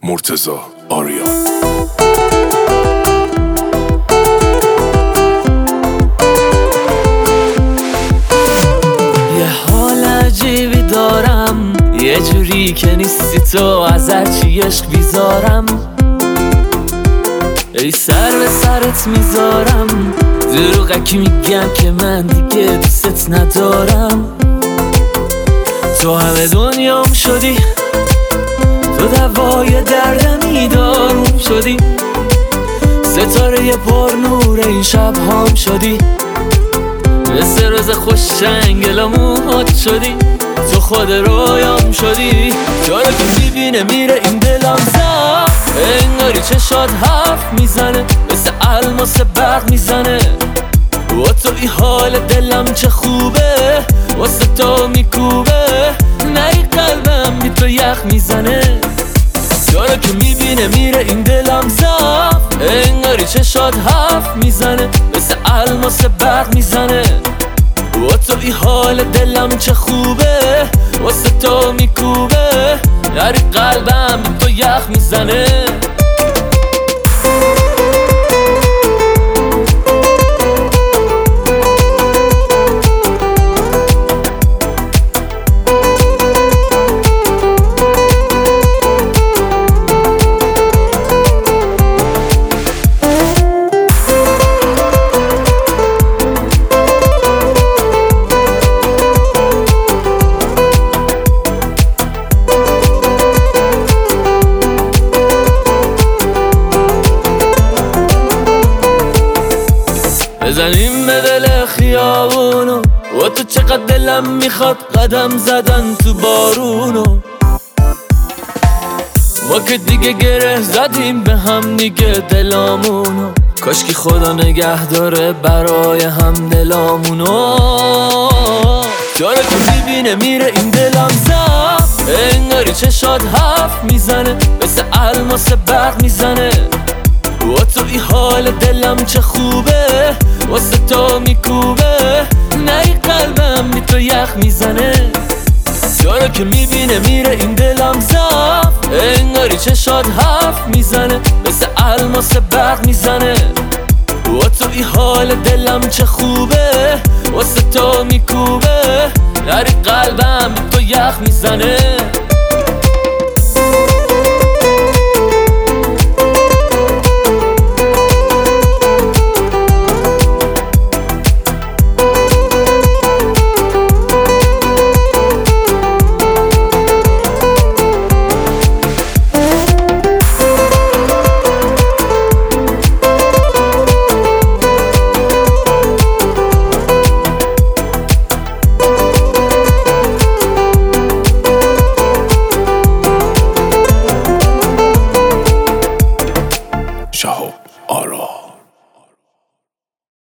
مرتضی آریا. یه حال عجیبی دارم، یه جوری که نیستی تو از هرچی عشق بیزارم. ای سر به سرت میذارم، دروغکی میگم که من دیگه دوست ندارم. تو همه دنیام شدی، تو دوای دردمی داروم شدی، ستاره پر نور این شب هام شدی، مثل روز خوشنگل موهات شدی، تو خود رویام شدی. چرا که میبینه میره این دلم زخم، انگاری چشات حرف میزنه، مثل الماس برق میزنه. و تو ای حال دلم چه خوبه، واسه تو میکوبه، نری قلبم بی تو یخ میزنه. چرا که میبینه میره این دلم زخم، انگاری چشات حرف میزنه، مثل الماس برق میزنه. و تو ای حال دلم چه خوبه، واسه تو میکوبه، نری قلبم بی تو یخ میزنه. بزنیم به دل خیابونو، و تو چقدر دلم میخواد قدم زدن تو بارونو. ما که دیگه گره زدیم به هم دیگه دلامونو، کاشکی خدا نگه داره برای هم دلامونو. چرا که میبینه میره این دلم زخم، انگاری چشات حرف میزنه، مثل الماس برق میزنه. و تو ای حال دلم چه خوبه، واسه تو میکوبه، نری قلبم بی تو یخ میزنه. چرا که میبینه میره این دلم زخم، انگاری چشات حرف میزنه، مثل الماس برق میزنه. و تو ای حال دلم چه خوبه، واسه تو میکوبه، نری قلبم بی تو یخ میزنه.